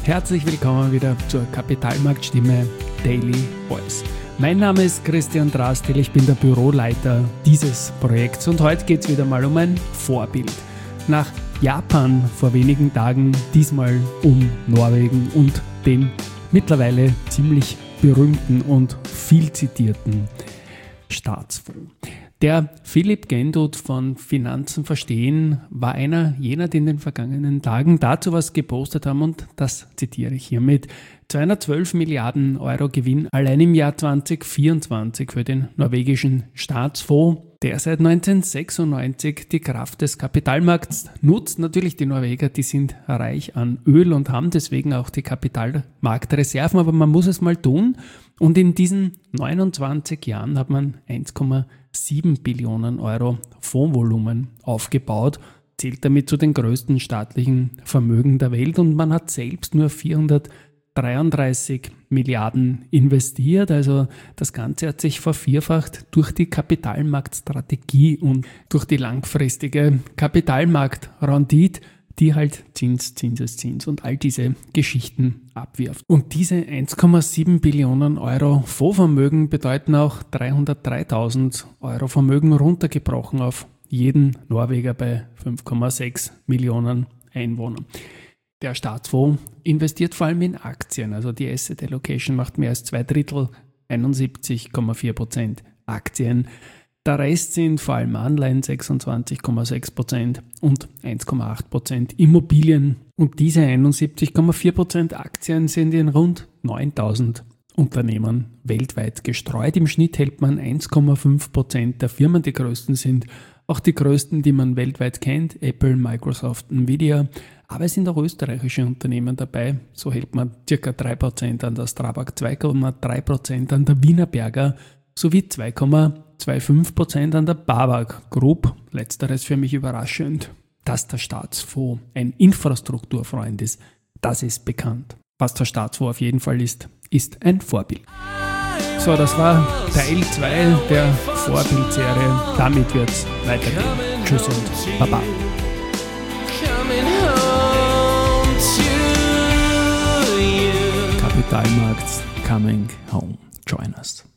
Herzlich willkommen wieder zur Kapitalmarktstimme Daily Voice. Mein Name ist Christian Drastil, ich bin der Büroleiter dieses Projekts und heute geht es wieder mal um ein Vorbild. Nach Japan vor wenigen Tagen, diesmal um Norwegen und den mittlerweile ziemlich berühmten und viel zitierten Staatsfonds. Der Philipp Gendut von Finanzen verstehen war einer jener, die in den vergangenen Tagen dazu was gepostet haben und das zitiere ich hiermit. 212 Milliarden Euro Gewinn allein im Jahr 2024 für den norwegischen Staatsfonds, der seit 1996 die Kraft des Kapitalmarkts nutzt. Natürlich die Norweger, die sind reich an Öl und haben deswegen auch die Kapitalmarktreserven, aber man muss es mal tun. Und in diesen 29 Jahren hat man 1,7 Billionen Euro Fondsvolumen aufgebaut, zählt damit zu den größten staatlichen Vermögen der Welt und man hat selbst nur 433 Milliarden investiert. Also das Ganze hat sich vervierfacht durch die Kapitalmarktstrategie und durch die langfristige Kapitalmarktrendite, die halt Zins und all diese Geschichten abwirft. Und diese 1,7 Billionen Euro Fondsvermögen bedeuten auch 303.000 Euro Vermögen runtergebrochen auf jeden Norweger bei 5,6 Millionen Einwohnern. Der Staatsfonds investiert vor allem in Aktien, also die Asset Allocation macht mehr als 2/3, 71,4% Aktien. Der Rest sind vor allem Anleihen, 26,6% und 1,8% Immobilien. Und diese 71,4% Aktien sind in rund 9.000 Unternehmen weltweit gestreut. Im Schnitt hält man 1,5% der Firmen. Die größten sind auch die größten, die man weltweit kennt, Apple, Microsoft, Nvidia. Aber es sind auch österreichische Unternehmen dabei. So hält man ca. 3% an der Strabag, 2,3% an der Wienerberger sowie 2,25% an der BAWAG Group. Letzteres für mich überraschend. Dass der Staatsfonds ein Infrastrukturfreund ist, das ist bekannt. Was der Staatsfonds auf jeden Fall ist ein Vorbild. So, das war Teil 2 der Vorbildserie. Damit wird's weitergehen. Tschüss und Baba. Kapitalmarkts coming home. Join us.